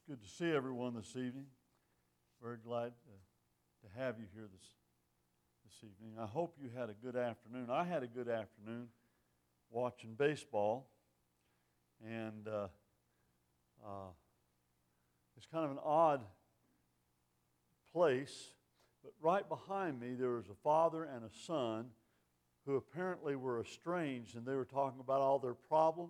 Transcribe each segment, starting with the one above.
Good to see everyone this evening. Very glad to have you here this evening. I hope you had a good afternoon. I had a good afternoon watching baseball, and it's kind of an odd place, but right behind me there was a father and a son who apparently were estranged, and they were talking about all their problems.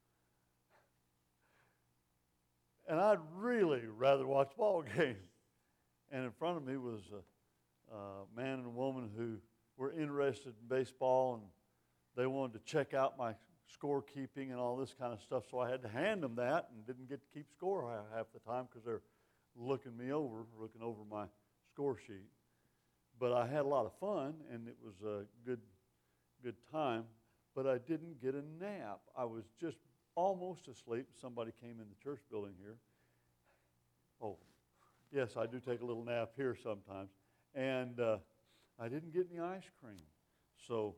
And I'd really rather watch a ball game. And in front of me was a man and a woman who were interested in baseball, and they wanted to check out my scorekeeping and all this kind of stuff. So I had to hand them that and didn't get to keep score half the time because they're looking over my score sheet. But I had a lot of fun, and it was a good time. But I didn't get a nap. I was just almost asleep. Somebody came in the church building here. Oh, yes, I do take a little nap here sometimes. And I didn't get any ice cream. So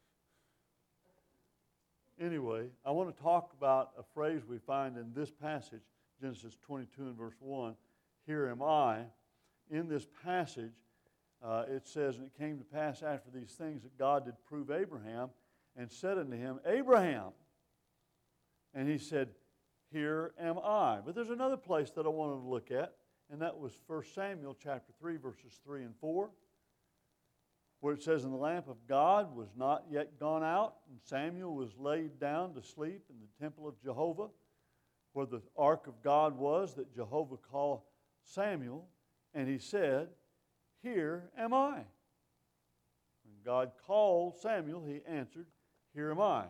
anyway, I want to talk about a phrase we find in this passage, Genesis 22 and verse 1, "Here am I." In this passage, it says, "And it came to pass after these things that God did prove Abraham, and said unto him, Abraham. And he said, Here am I." But there's another place that I wanted to look at, and that was 1 Samuel chapter 3, verses 3 and 4, where it says, "And the lamp of God was not yet gone out, and Samuel was laid down to sleep in the temple of Jehovah, where the ark of God was, that Jehovah called Samuel. And he said, Here am I. When God called Samuel, he answered, Here am I."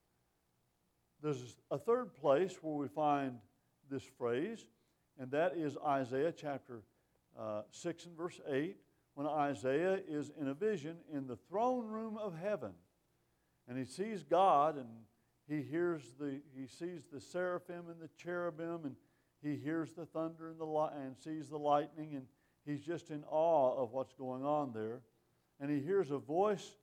There's a third place where we find this phrase, and that is Isaiah chapter 6 and verse 8, when Isaiah is in a vision in the throne room of heaven. And he sees God, and he sees the seraphim and the cherubim, and he hears the thunder and sees the lightning, and he's just in awe of what's going on there. And he hears a voice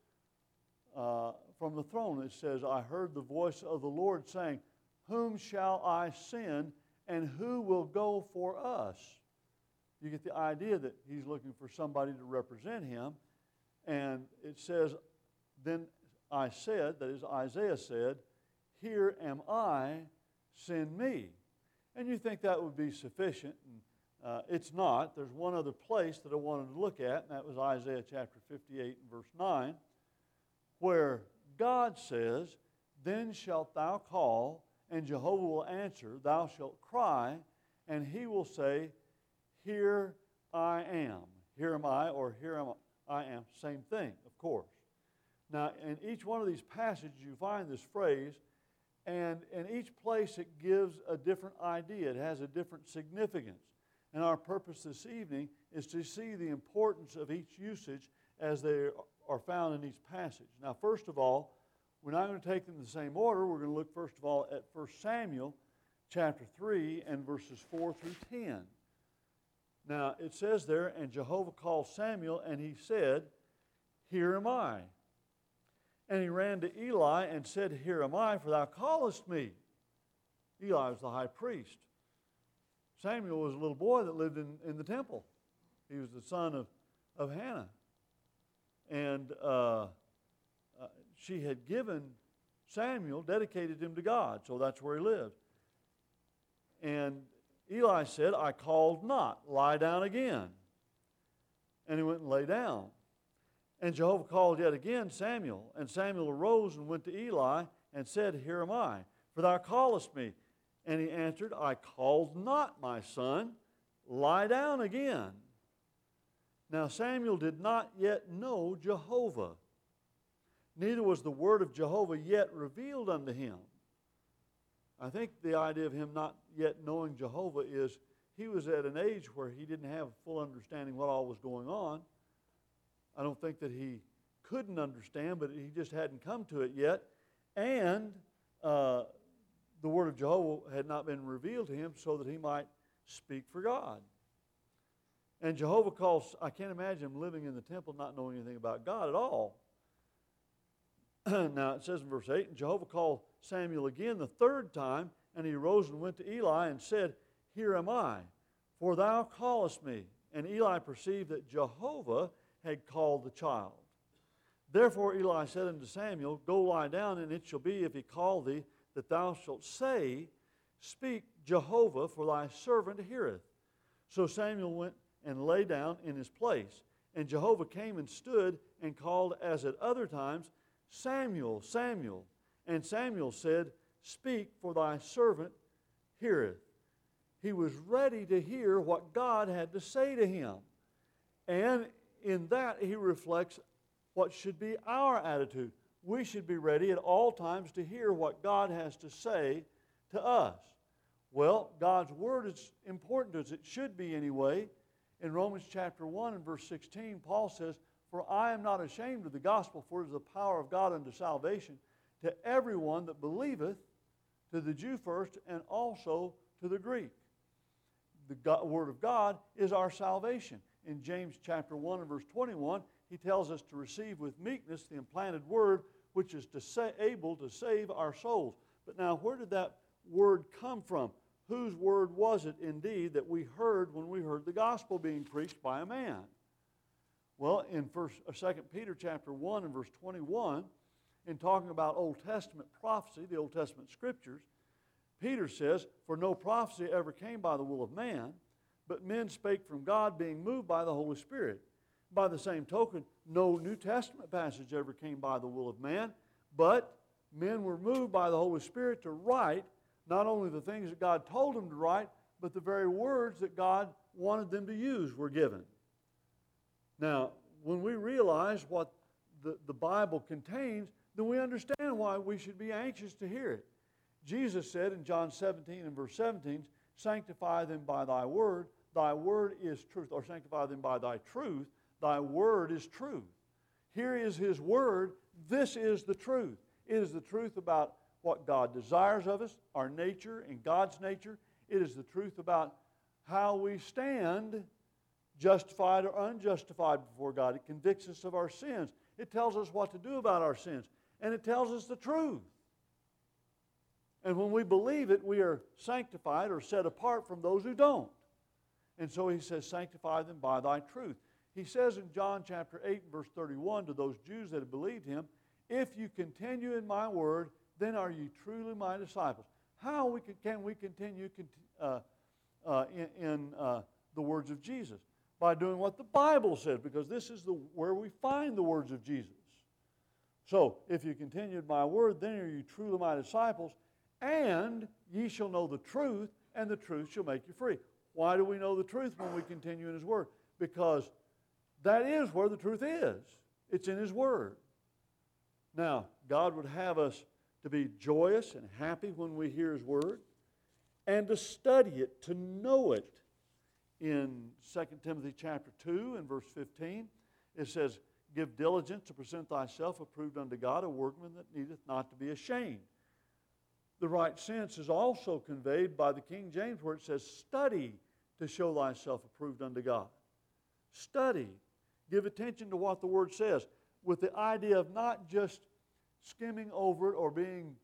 from the throne. It says, "I heard the voice of the Lord saying, Whom shall I send, and who will go for us?" You get the idea that he's looking for somebody to represent him. And it says, "Then I said," that is, Isaiah said, "Here am I, send me." And you think that would be sufficient. And it's not. There's one other place that I wanted to look at, and that was Isaiah chapter 58 and verse 9, where God says, "Then shalt thou call, and Jehovah will answer. Thou shalt cry, and he will say, Here I am." Here am I, or here am I am. Same thing, of course. Now, in each one of these passages, you find this phrase, and in each place it gives a different idea. It has a different significance. And our purpose this evening is to see the importance of each usage as they are found in each passage. Now, first of all, we're not going to take them in the same order. We're going to look, first of all, at 1 Samuel chapter 3 and verses 4 through 10. Now, it says there, "And Jehovah called Samuel, and he said, Here am I. And he ran to Eli and said, Here am I, for thou callest me." Eli was the high priest. Samuel was a little boy that lived in the temple. He was the son of Hannah. And she had given Samuel, dedicated him to God, so that's where he lived. And Eli said, "I called not, lie down again." And he went and lay down. And Jehovah called yet again Samuel. And Samuel arose and went to Eli and said, "Here am I, for thou callest me." And he answered, "I called not, my son, lie down again." Now Samuel did not yet know Jehovah, neither was the word of Jehovah yet revealed unto him. I think the idea of him not yet knowing Jehovah is he was at an age where he didn't have full understanding what all was going on. I don't think that he couldn't understand, but he just hadn't come to it yet. And the word of Jehovah had not been revealed to him so that he might speak for God. And Jehovah calls, I can't imagine him living in the temple not knowing anything about God at all. Now it says in verse 8, "And Jehovah called Samuel again the third time, and he arose and went to Eli and said, here am I, for thou callest me. And Eli perceived that Jehovah had called the child. Therefore Eli said unto Samuel, Go lie down, and it shall be, if he call thee, that thou shalt say, Speak, Jehovah, for thy servant heareth. So Samuel went and lay down in his place. And Jehovah came and stood and called as at other times, Samuel, Samuel. And Samuel said, Speak, for thy servant heareth. He was ready to hear what God had to say to him. And in that he reflects what should be our attitude. We should be ready at all times to hear what God has to say to us. Well, God's Word is important to us. It should be anyway. In Romans chapter 1 and verse 16, Paul says, For I am not ashamed of the gospel, for it is the power of God unto salvation to everyone that believeth, to the Jew first, and also to the Greek. The Word of God is our salvation. In James chapter 1 and verse 21, he tells us to receive with meekness the implanted Word, which is able to save our souls. But now, where did that Word come from? Whose word was it indeed that we heard when we heard the gospel being preached by a man? Well, in 2 Peter chapter 1 and verse 21, in talking about Old Testament prophecy, the Old Testament Scriptures, Peter says, For no prophecy ever came by the will of man, but men spake from God, being moved by the Holy Spirit. By the same token, no New Testament passage ever came by the will of man, but men were moved by the Holy Spirit to write not only the things that God told them to write, but the very words that God wanted them to use were given. Now, when we realize what the Bible contains, then we understand why we should be anxious to hear it. Jesus said in John 17 and verse 17, Sanctify them by thy word is truth. Or sanctify them by thy truth, thy word is truth. Here is his word, this is the truth. It is the truth about what God desires of us, our nature and God's nature. It is the truth about how we stand, justified or unjustified before God. It convicts us of our sins. It tells us what to do about our sins. And it tells us the truth. And when we believe it, we are sanctified or set apart from those who don't. And so he says, Sanctify them by thy truth. He says in John chapter 8, verse 31, to those Jews that had believed him, If you continue in my word, then are you truly my disciples. How can we continue in the words of Jesus? By doing what the Bible says, because this is where we find the words of Jesus. So, if you continue in my word, then are you truly my disciples, and ye shall know the truth, and the truth shall make you free. Why do we know the truth when we continue in his word? Because that is where the truth is. It's in his word. Now, God would have us to be joyous and happy when we hear his word, and to study it, to know it. In 2 Timothy chapter 2 and verse 15, it says, Give diligence to present thyself approved unto God, a workman that needeth not to be ashamed. The right sense is also conveyed by the King James, where it says, Study to show thyself approved unto God. Study. Give attention to what the word says, with the idea of not just skimming over it or being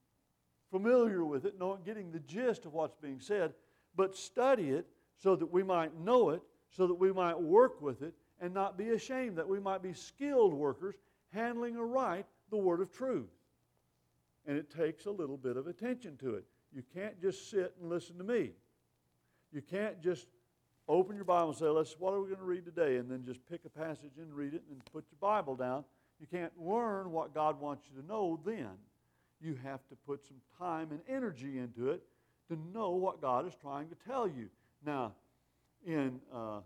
familiar with it, getting the gist of what's being said, but study it so that we might know it, so that we might work with it and not be ashamed, that we might be skilled workers handling aright the word of truth. And it takes a little bit of attention to it. You can't just sit and listen to me. You can't just open your Bible and say, what are we going to read today? And then just pick a passage and read it and put your Bible down. You can't learn what God wants you to know then. You have to put some time and energy into it to know what God is trying to tell you. Now, in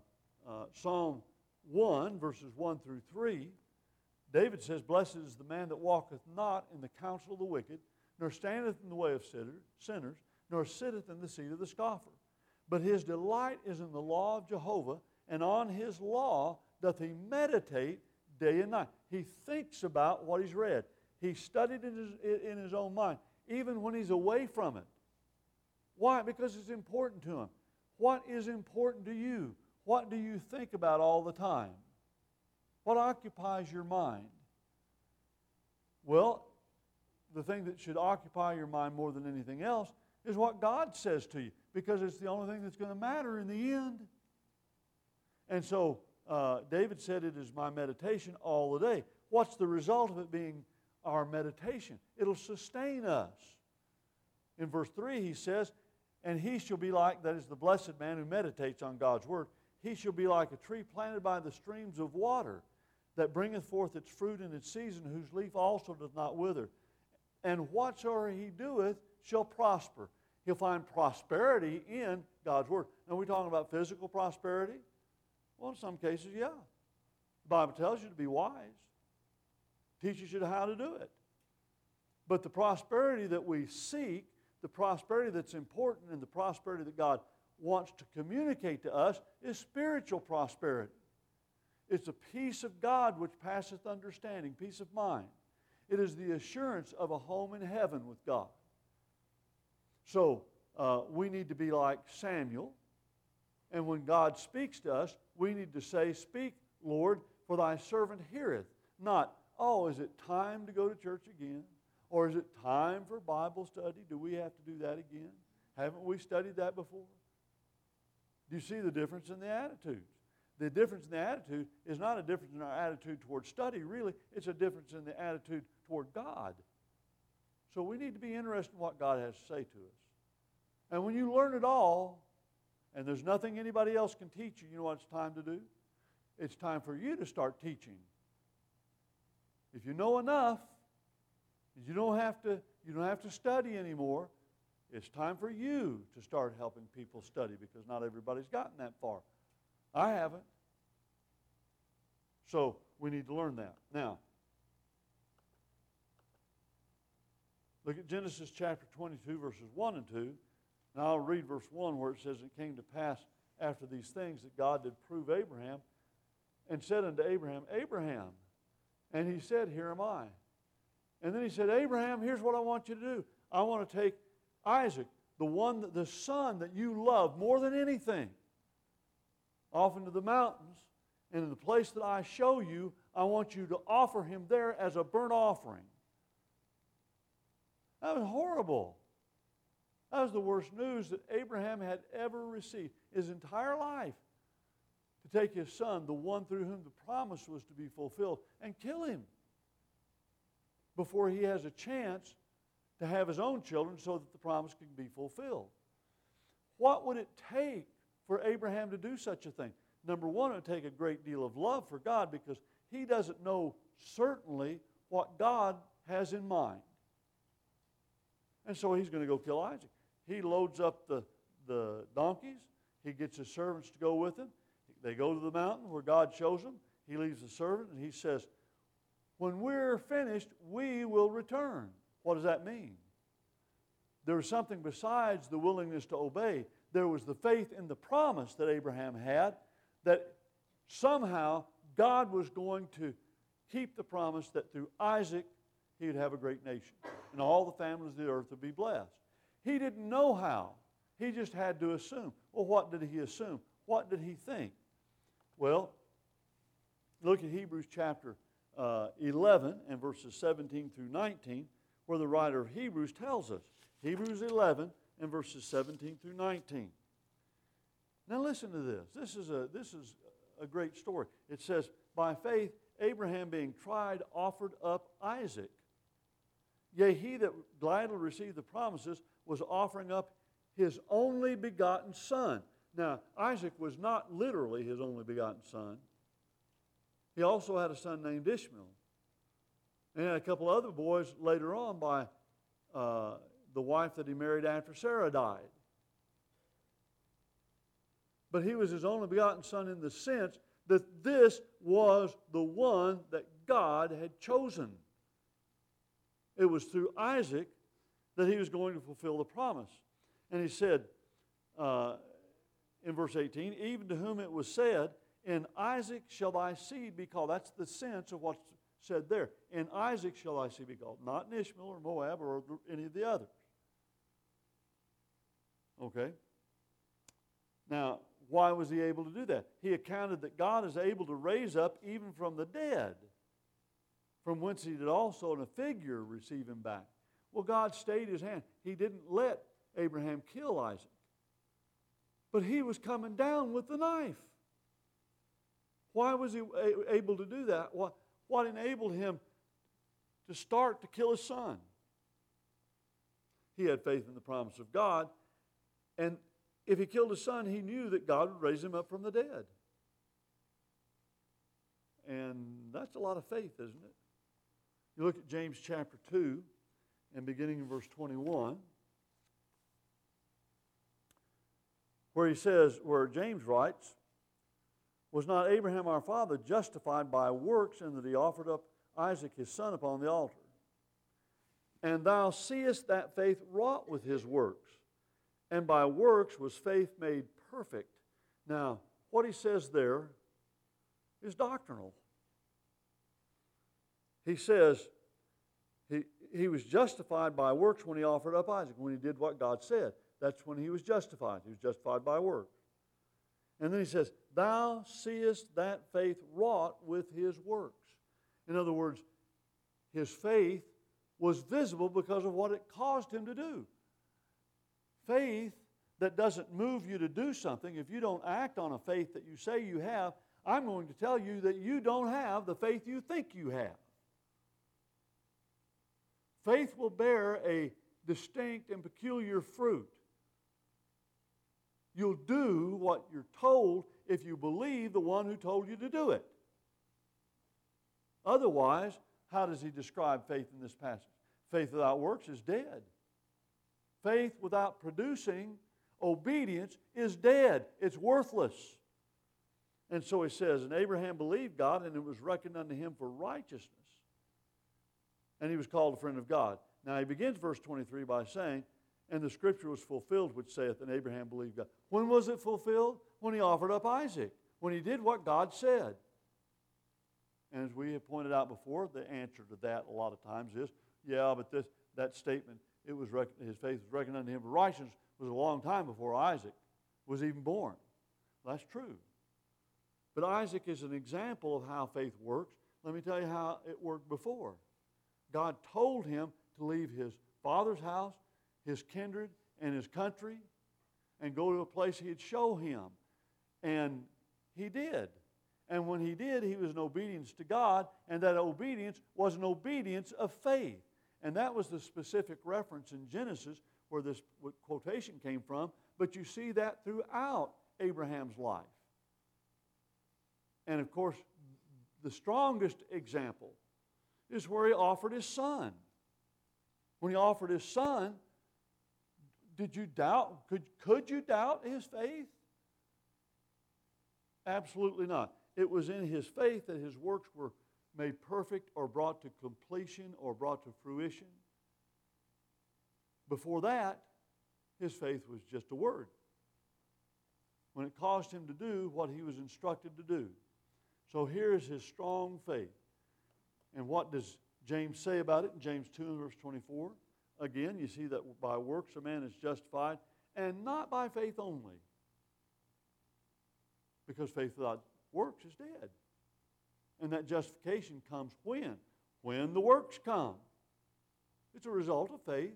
Psalm 1, verses 1 through 3, David says, Blessed is the man that walketh not in the counsel of the wicked, nor standeth in the way of sinners, nor sitteth in the seat of the scoffer. But his delight is in the law of Jehovah, and on his law doth he meditate day and night. He thinks about what he's read. He studied in his own mind, even when he's away from it. Why? Because it's important to him. What is important to you? What do you think about all the time? What occupies your mind? Well, the thing that should occupy your mind more than anything else is what God says to you. because it's the only thing that's going to matter in the end. And so David said, it is my meditation all the day. What's the result of it being our meditation? It'll sustain us. In verse 3 he says, and he shall be like, that is the blessed man who meditates on God's word, he shall be like a tree planted by the streams of water, that bringeth forth its fruit in its season, whose leaf also doth not wither. And whatsoever he doeth shall prosper. He'll find prosperity in God's word. Now, we're talking about physical prosperity? Well, in some cases, yeah. The Bible tells you to be wise. Teaches you how to do it. But the prosperity that we seek, the prosperity that's important, and the prosperity that God wants to communicate to us is spiritual prosperity. It's a peace of God which passeth understanding, peace of mind. It is the assurance of a home in heaven with God. So we need to be like Samuel. And when God speaks to us, we need to say, speak, Lord, for thy servant heareth. Not, oh, is it time to go to church again? Or is it time for Bible study? Do we have to do that again? Haven't we studied that before? Do you see the difference in the attitudes? The difference in the attitude is not a difference in our attitude toward study, really. It's a difference in the attitude toward God. So we need to be interested in what God has to say to us. And when you learn it all, and there's nothing anybody else can teach you, you know what it's time to do? It's time for you to start teaching. If you know enough, you don't have to study anymore. It's time for you to start helping people study, because not everybody's gotten that far. I haven't. So we need to learn that. Now, look at Genesis chapter 22, verses 1 and 2. Now I'll read verse 1 where it says, it came to pass after these things that God did prove Abraham, and said unto Abraham, Abraham. And he said, here am I. And then he said, Abraham, here's what I want you to do. I want to take Isaac, the son that you love more than anything, off into the mountains, and in the place that I show you, I want you to offer him there as a burnt offering. That was horrible. That was the worst news that Abraham had ever received his entire life. To take his son, the one through whom the promise was to be fulfilled, and kill him before he has a chance to have his own children so that the promise can be fulfilled. What would it take for Abraham to do such a thing? Number one, it would take a great deal of love for God, because he doesn't know certainly what God has in mind. And so he's going to go kill Isaac. He loads up the donkeys. He gets his servants to go with him. They go to the mountain where God shows them. He leaves the servant and he says, when we're finished, we will return. What does that mean? There was something besides the willingness to obey. There was the faith in the promise that Abraham had, that somehow God was going to keep the promise that through Isaac he would have a great nation, and all the families of the earth would be blessed. He didn't know how. He just had to assume. Well, what did he assume? What did he think? Well, look at Hebrews chapter 11 and verses 17 through 19, where the writer of Hebrews tells us. Hebrews 11 and verses 17 through 19. Now listen to this. This is a great story. It says, by faith Abraham, being tried, offered up Isaac. Yea, he that gladly received the promises was offering up his only begotten son. Now, Isaac was not literally his only begotten son. He also had a son named Ishmael. And he had a couple other boys later on by the wife that he married after Sarah died. But he was his only begotten son in the sense that this was the one that God had chosen. It was through Isaac that he was going to fulfill the promise. And he said in verse 18, even to whom it was said, in Isaac shall thy seed be called. That's the sense of what's said there. In Isaac shall thy seed be called. Not in Ishmael or Moab or any of the others. Okay? Now, why was he able to do that? He accounted that God is able to raise up even from the dead, from whence he did also in a figure receive him back. Well, God stayed his hand. He didn't let Abraham kill Isaac. But he was coming down with the knife. Why was he able to do that? What enabled him to start to kill his son? He had faith in the promise of God, and if he killed his son, he knew that God would raise him up from the dead. And that's a lot of faith, isn't it? You look at James chapter 2, and beginning in verse 21, where James writes, "Was not Abraham our father justified by works in that he offered up Isaac his son upon the altar? And thou seest that faith wrought with his works, and by works was faith made perfect." Now, what he says there is doctrinal. He says he was justified by works when he offered up Isaac, when he did what God said. That's when he was justified. He was justified by works. And then he says, "Thou seest that faith wrought with his works." In other words, his faith was visible because of what it caused him to do. Faith that doesn't move you to do something, if you don't act on a faith that you say you have, I'm going to tell you that you don't have the faith you think you have. Faith will bear a distinct and peculiar fruit. You'll do what you're told if you believe the one who told you to do it. Otherwise, how does he describe faith in this passage? Faith without works is dead. Faith without producing obedience is dead. It's worthless. And so he says, "And Abraham believed God, and it was reckoned unto him for righteousness. And he was called a friend of God." Now he begins verse 23 by saying, "And the scripture was fulfilled, which saith, and Abraham believed God." When was it fulfilled? When he offered up Isaac. When he did what God said. And as we have pointed out before, the answer to that a lot of times is, yeah, but that statement, his faith was reckoned unto him for righteousness, was a long time before Isaac was even born. That's true. But Isaac is an example of how faith works. Let me tell you how it worked before. God told him to leave his father's house, his kindred, and his country, and go to a place he'd show him. And he did. And when he did, he was in obedience to God, and that obedience was an obedience of faith. And that was the specific reference in Genesis where this quotation came from, but you see that throughout Abraham's life. And of course, the strongest example is where he offered his son. When he offered his son, did you doubt? Could you doubt his faith? Absolutely not. It was in his faith that his works were made perfect or brought to completion or brought to fruition. Before that, his faith was just a word. When it caused him to do what he was instructed to do. So here's his strong faith. And what does James say about it in James 2 and verse 24? Again, you see that by works a man is justified, and not by faith only. Because faith without works is dead. And that justification comes when? When the works come. It's a result of faith.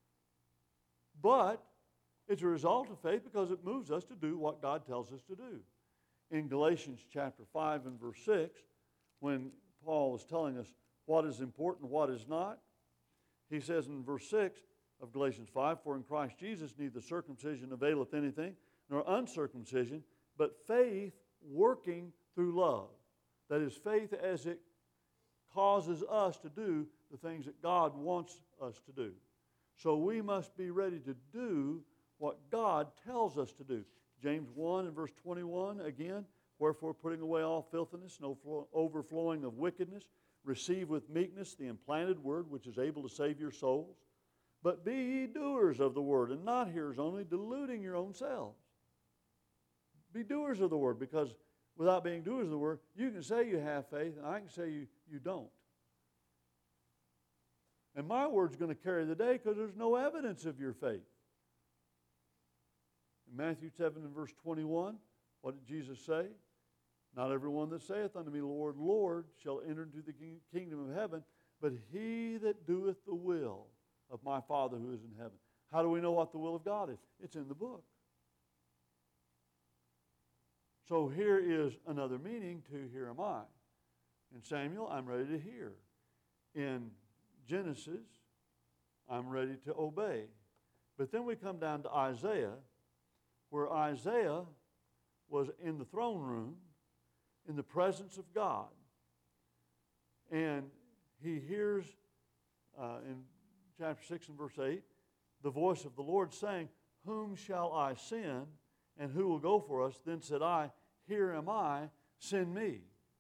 But it's a result of faith because it moves us to do what God tells us to do. In Galatians chapter 5 and verse 6, when Paul is telling us what is important, what is not, he says in verse 6 of Galatians 5, "For in Christ Jesus neither circumcision availeth anything, nor uncircumcision, but faith working through love." That is, faith as it causes us to do the things that God wants us to do. So we must be ready to do what God tells us to do. James 1 and verse 21, again, "Wherefore putting away all filthiness and overflowing of wickedness, receive with meekness the implanted word which is able to save your souls. But be ye doers of the word, and not hearers only, deluding your own selves." Be doers of the word, because without being doers of the word, you can say you have faith, and I can say you don't. And my word's going to carry the day because there's no evidence of your faith. In Matthew 7 and verse 21, what did Jesus say? "Not everyone that saith unto me, Lord, Lord, shall enter into the kingdom of heaven, but he that doeth the will of my Father who is in heaven." How do we know what the will of God is? It's in the book. So here is another meaning to here am I. In Samuel, I'm ready to hear. In Genesis, I'm ready to obey. But then we come down to Isaiah, where Isaiah was in the throne room in the presence of God. And he hears in chapter 6 and verse 8, the voice of the Lord saying, "Whom shall I send, and who will go for us?" Then said I, "Here am I, send me."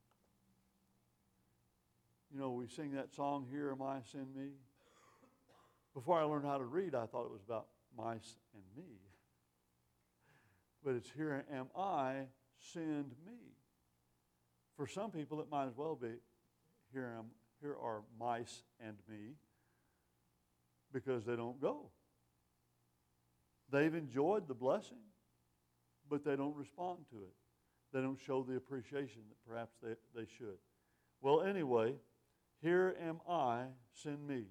You know, we sing that song, "Here am I, send me." Before I learned how to read, I thought it was about mice and me. But it's "Here am I, send me." For some people, it might as well be, here are mice and me, because they don't go. They've enjoyed the blessing, but they don't respond to it. They don't show the appreciation that perhaps they should. Well, anyway, here am I, send me.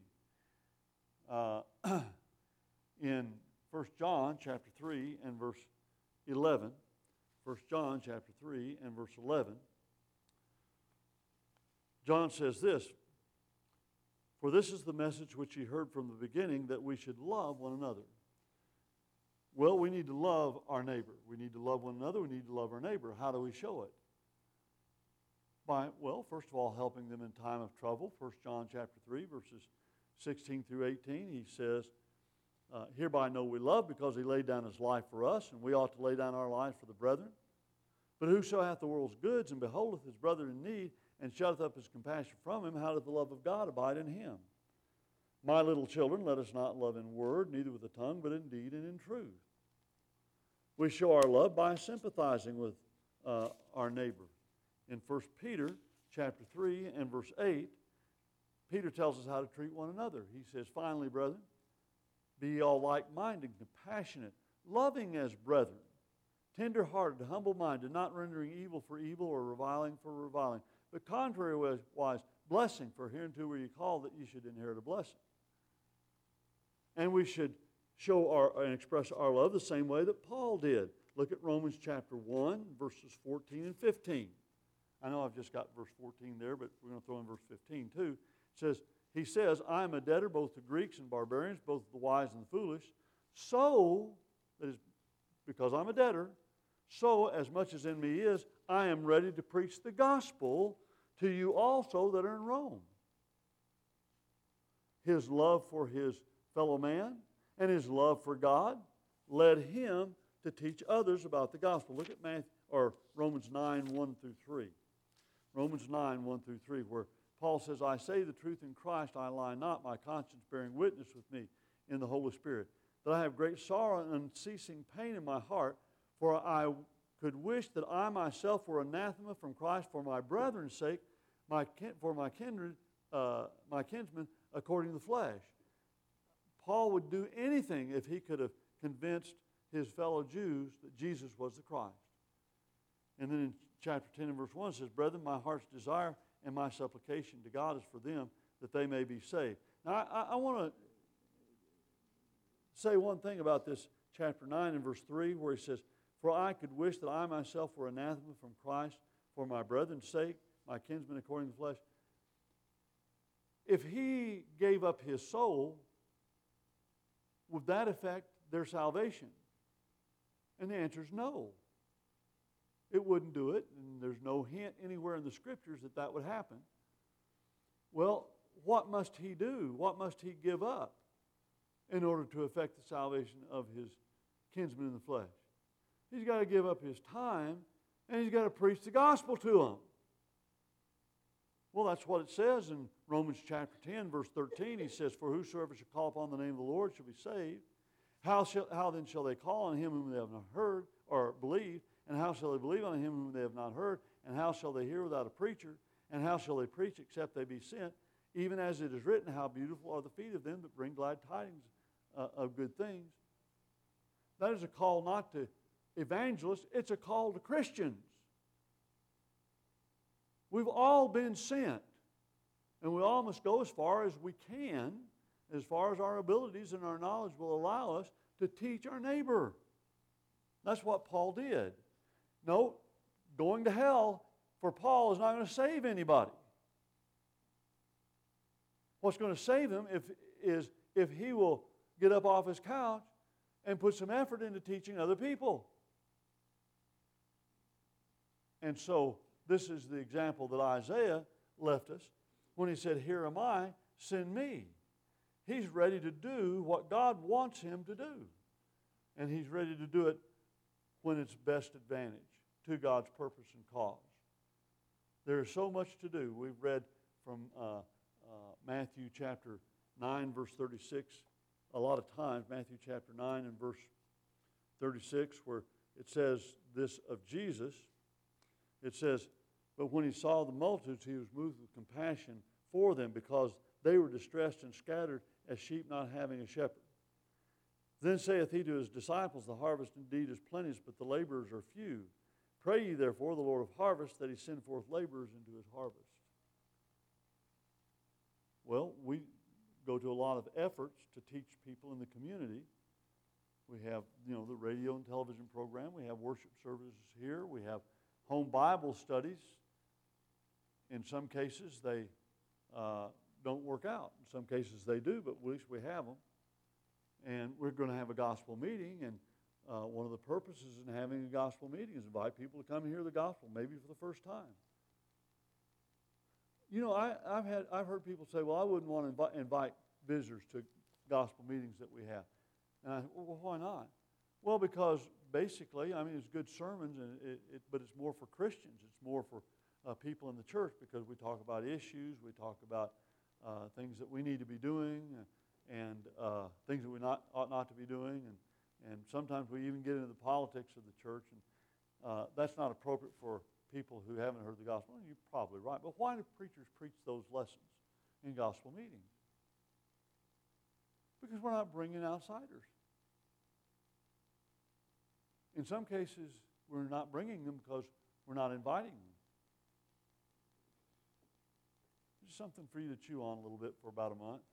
In 1 John chapter 3 and verse 11, 1 John chapter 3 and verse 11, John says this, "For this is the message which ye heard from the beginning, that we should love one another." Well, we need to love our neighbor. We need to love one another. We need to love our neighbor. How do we show it? By, well, first of all, helping them in time of trouble. 1 John chapter 3, verses 16 through 18, he says, "Hereby know we love, because he laid down his life for us, and we ought to lay down our lives for the brethren. But whoso hath the world's goods, and beholdeth his brother in need, and shutteth up his compassion from him, how doth the love of God abide in him? My little children, let us not love in word, neither with the tongue, but in deed and in truth." We show our love by sympathizing with our neighbor. In 1 Peter chapter 3 and verse 8, Peter tells us how to treat one another. He says, "Finally, brethren, be ye all like-minded, compassionate, loving as brethren, tender-hearted, humble-minded, not rendering evil for evil or reviling for reviling, but contrariwise blessing, for hereunto were ye called, that ye should inherit a blessing." And we should show and express our love the same way that Paul did. Look at Romans chapter 1, verses 14 and 15. I know I've just got verse 14 there, but we're going to throw in verse 15 too. He says, "I am a debtor both to Greeks and barbarians, both the wise and the foolish. So," that is, because I'm a debtor, "so as much as in me is, I am ready to preach the gospel to you also that are in Rome." His love for his fellow man and his love for God led him to teach others about the gospel. Look at Romans 9, 1 through 3. Romans 9, 1 through 3, where Paul says, "I say the truth in Christ, I lie not, my conscience bearing witness with me in the Holy Spirit, that I have great sorrow and unceasing pain in my heart, for I could wish that I myself were anathema from Christ for my brethren's sake, for my kindred, my kinsmen, according to the flesh." Paul would do anything if he could have convinced his fellow Jews that Jesus was the Christ. And then in chapter 10 and verse 1 it says, "Brethren, my heart's desire and my supplication to God is for them, that they may be saved." Now, I want to say one thing about this chapter 9 and verse 3, where he says, "For I could wish that I myself were anathema from Christ for my brethren's sake, my kinsmen according to the flesh." If he gave up his soul, would that affect their salvation? And the answer is no. It wouldn't do it, and there's no hint anywhere in the Scriptures that that would happen. Well, what must he do? What must he give up in order to affect the salvation of his kinsmen in the flesh? He's got to give up his time, and he's got to preach the gospel to them. Well, that's what it says in Romans chapter 10, verse 13. He says, "For whosoever shall call upon the name of the Lord shall be saved. How then shall they call on him whom they have not heard or believed? And how shall they believe on him whom they have not heard? And how shall they hear without a preacher? And how shall they preach except they be sent? Even as it is written, how beautiful are the feet of them that bring glad tidings of good things." That is a call not to evangelists, it's a call to Christians. We've all been sent, and we all must go as far as we can, as far as our abilities and our knowledge will allow us to teach our neighbor. That's what Paul did. No, going to hell for Paul is not going to save anybody. What's going to save him is if he will get up off his couch and put some effort into teaching other people. And so this is the example that Isaiah left us when he said, "Here am I, send me." He's ready to do what God wants him to do. And he's ready to do it when it's best advantage to God's purpose and cause. There is so much to do. We've read from Matthew chapter 9, verse 36, a lot of times, Matthew chapter 9 and verse 36, where it says this of Jesus. It says, "But when he saw the multitudes, he was moved with compassion for them, because they were distressed and scattered as sheep not having a shepherd. Then saith he to his disciples, The harvest indeed is plenteous, but the laborers are few. Pray ye therefore the Lord of harvest that he send forth laborers into his harvest." Well, we go to a lot of efforts to teach people in the community. We have, the radio and television program. We have worship services here. We have home Bible studies. In some cases, they don't work out. In some cases, they do, but at least we have them. And we're going to have a gospel meeting, and one of the purposes in having a gospel meeting is invite people to come and hear the gospel, maybe for the first time. I've heard people say, "Well, I wouldn't want to invite visitors to gospel meetings that we have." And I said, "Well, why not?" Well, because basically, it's good sermons, but it's more for Christians. It's more for people in the church, because we talk about issues, we talk about things that we need to be doing, and things that we ought not to be doing, and sometimes we even get into the politics of the church, and that's not appropriate for people who haven't heard the gospel. And you're probably right, but why do preachers preach those lessons in gospel meetings? Because we're not bringing outsiders. In some cases, we're not bringing them because we're not inviting them. Just something for you to chew on a little bit for about a month.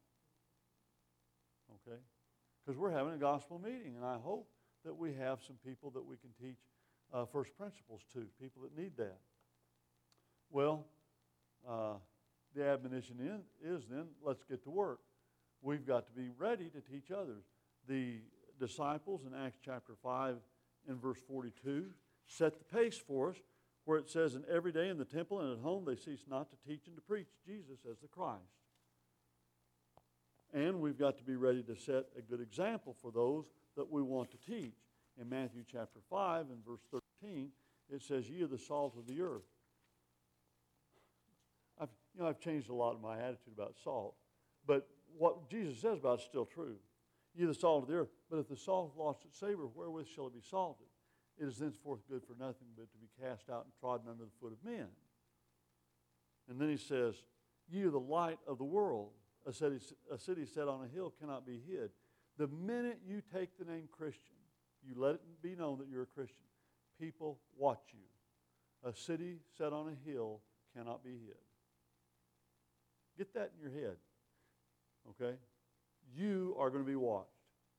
Okay? Because we're having a gospel meeting, and I hope that we have some people that we can teach first principles to, people that need that. Well, the admonition is then, let's get to work. We've got to be ready to teach others. The disciples in Acts chapter 5 and verse 42 set the pace for us, where it says, "And every day in the temple and at home they cease not to teach and to preach Jesus as the Christ." And we've got to be ready to set a good example for those that we want to teach. In Matthew chapter 5 and verse 13, it says, "Ye are the salt of the earth." I've changed a lot of my attitude about salt, but what Jesus says about it is still true. "Ye are the salt of the earth, but if the salt hath lost its savor, wherewith shall it be salted? It is thenceforth good for nothing but to be cast out and trodden under the foot of men." And then he says, "Ye are the light of the world. A city set on a hill cannot be hid." The minute you take the name Christian, you let it be known that you're a Christian, people watch you. A city set on a hill cannot be hid. Get that in your head, okay? You are going to be watched.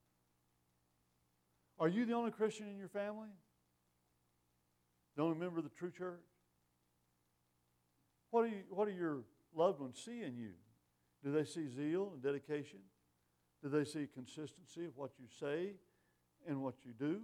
Are you the only Christian in your family? The only member of the true church? What do your loved ones see in you? Do they see zeal and dedication? Do they see consistency of what you say and what you do?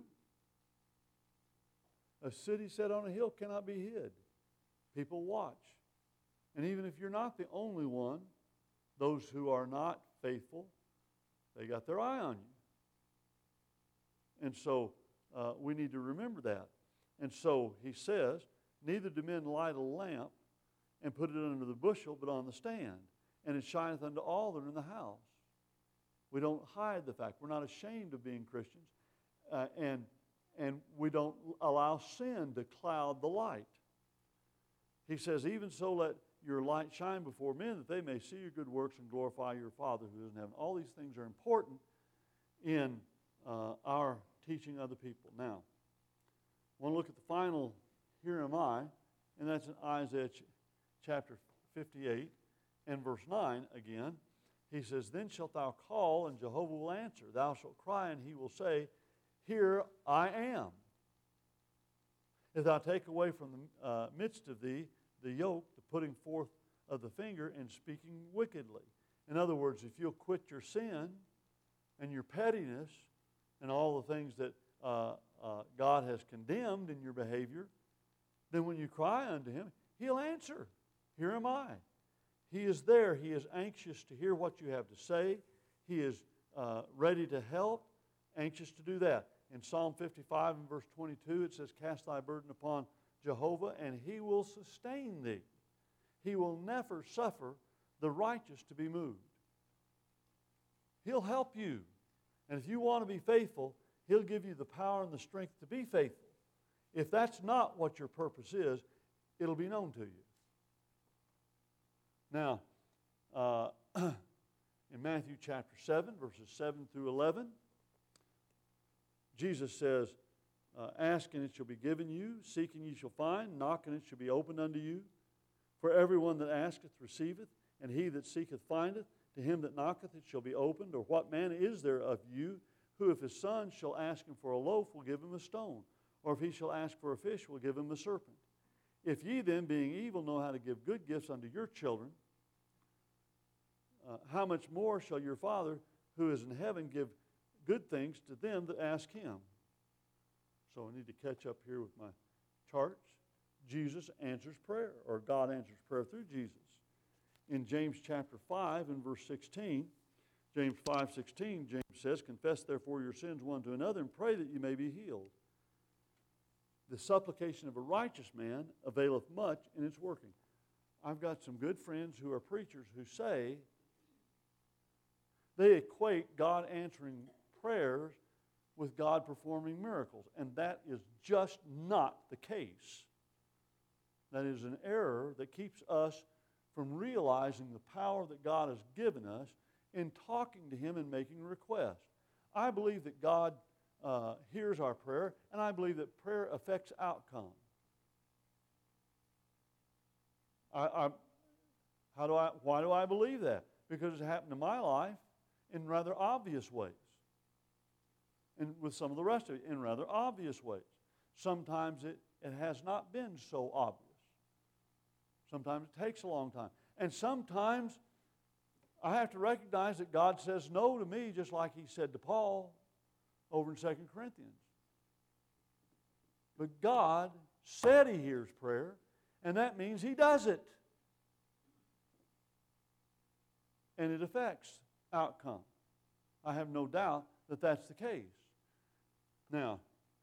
A city set on a hill cannot be hid. People watch. And even if you're not the only one, those who are not faithful, they got their eye on you. And so we need to remember that. And so he says, "Neither do men light a lamp and put it under the bushel, but on the stand. And it shineth unto all that are in the house." We don't hide the fact. We're not ashamed of being Christians. And we don't allow sin to cloud the light. He says, "Even so let your light shine before men, that they may see your good works and glorify your Father who is in heaven." All these things are important in our teaching other people. Now, I want to look at the final, "Here am I," and that's in Isaiah chapter 58 and verse 9 again. He says, "Then shalt thou call, and Jehovah will answer. Thou shalt cry, and he will say, Here I am." If thou take away from the midst of thee the yoke, the putting forth of the finger, and speaking wickedly. In other words, if you'll quit your sin and your pettiness and all the things that God has condemned in your behavior, then when you cry unto Him, He'll answer. Here am I. He is there. He is anxious to hear what you have to say. He is ready to help, anxious to do that. In Psalm 55 and verse 22, it says, cast thy burden upon Jehovah, and He will sustain thee. He will never suffer the righteous to be moved. He'll help you. And if you want to be faithful, He'll give you the power and the strength to be faithful. If that's not what your purpose is, it'll be known to you. Now, in Matthew chapter 7, verses 7 through 11, Jesus says, ask and it shall be given you, seek and ye shall find, knock and it shall be opened unto you. For everyone that asketh receiveth, and he that seeketh findeth, to him that knocketh it shall be opened. Or what man is there of you, who if his son shall ask him for a loaf, will give him a stone? Or if he shall ask for a fish, will give him a serpent? If ye then, being evil, know how to give good gifts unto your children, how much more shall your Father, who is in heaven, give good things to them that ask Him? So I need to catch up here with my charts. Jesus answers prayer, or God answers prayer through Jesus. In James chapter 5 and verse 16, James 5:16, James says, confess therefore your sins one to another and pray that you may be healed. The supplication of a righteous man availeth much in its working. I've got some good friends who are preachers who say they equate God answering prayers with God performing miracles, and that is just not the case. That is an error that keeps us from realizing the power that God has given us in talking to Him and making requests. I believe that God hears our prayer, and I believe that prayer affects outcome. Why do I believe that? Because it happened in my life in rather obvious ways. And with some of the rest of it in rather obvious ways. Sometimes it has not been so obvious. Sometimes it takes a long time. And sometimes I have to recognize that God says no to me, just like He said to Paul over in 2 Corinthians. But God said He hears prayer, and that means He does it. And it affects outcome. I have no doubt that that's the case. Now,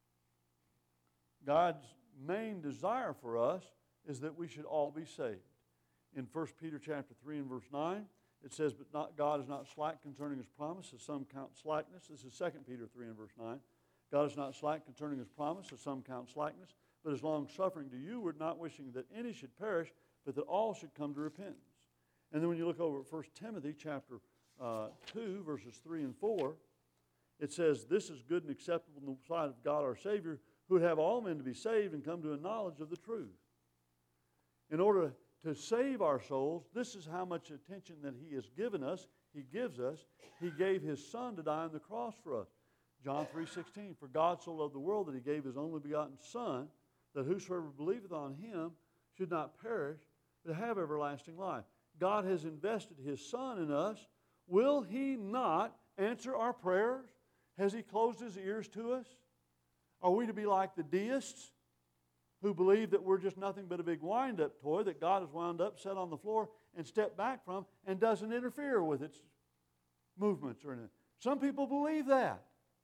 God's main desire for us is that we should all be saved. In 1 Peter chapter 3 and verse 9, it says, but God is not slack concerning His promise, as some count slackness. This is 2 Peter 3 and verse 9. God is not slack concerning His promise, as some count slackness, but is long-suffering to you, we're not wishing that any should perish, but that all should come to repentance. And then when you look over at 1 Timothy chapter 2, verses 3 and 4, it says, this is good and acceptable in the sight of God our Savior, who would have all men to be saved and come to a knowledge of the truth. In order to save our souls, this is how much attention that He has given us, He gives us. He gave His Son to die on the cross for us. John 3:16, for God so loved the world that He gave His only begotten Son, that whosoever believeth on Him should not perish, but have everlasting life. God has invested His Son in us. Will He not answer our prayers? Has He closed His ears to us? Are we to be like the deists who believe that we're just nothing but a big wind-up toy that God has wound up, set on the floor, and stepped back from, and doesn't interfere with its movements or anything? Some people believe that.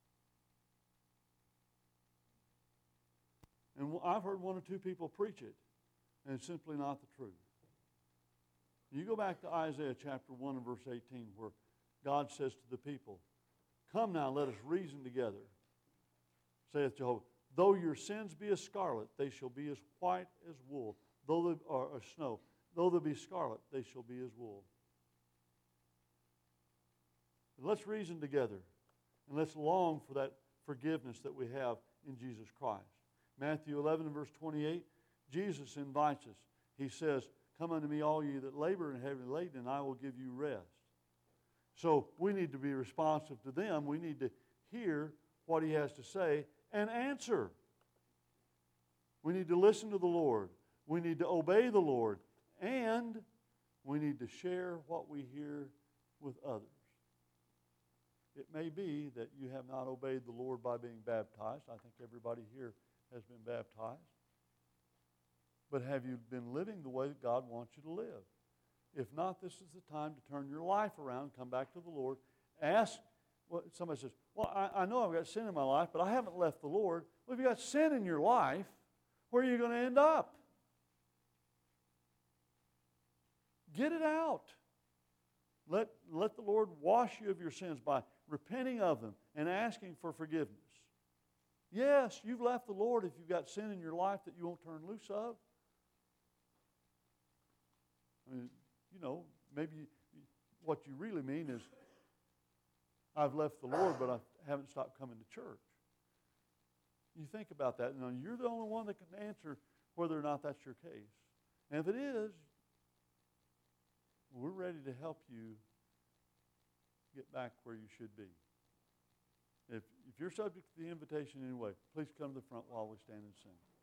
And I've heard one or two people preach it, and it's simply not the truth. You go back to Isaiah chapter 1 and verse 18, where God says to the people, come now, let us reason together, saith Jehovah. Though your sins be as scarlet, they shall be as white as wool. Though they are as snow, though they be scarlet, they shall be as wool. And let's reason together, and let's long for that forgiveness that we have in Jesus Christ. Matthew 11 and verse 28, Jesus invites us. He says, come unto me, all ye that labor and heavy laden, and I will give you rest. So we need to be responsive to them. We need to hear what He has to say and answer. We need to listen to the Lord. We need to obey the Lord. And we need to share what we hear with others. It may be that you have not obeyed the Lord by being baptized. I think everybody here has been baptized. But have you been living the way that God wants you to live? If not, this is the time to turn your life around, come back to the Lord. Ask, well, somebody says, well, I know I've got sin in my life, but I haven't left the Lord. Well, if you've got sin in your life, where are you going to end up? Get it out. Let the Lord wash you of your sins by repenting of them and asking for forgiveness. Yes, you've left the Lord if you've got sin in your life that you won't turn loose of. I mean, you know, maybe what you really mean is, I've left the Lord, but I haven't stopped coming to church. You think about that, and you're the only one that can answer whether or not that's your case. And if it is, we're ready to help you get back where you should be. If you're subject to the invitation anyway, please come to the front while we stand and sing.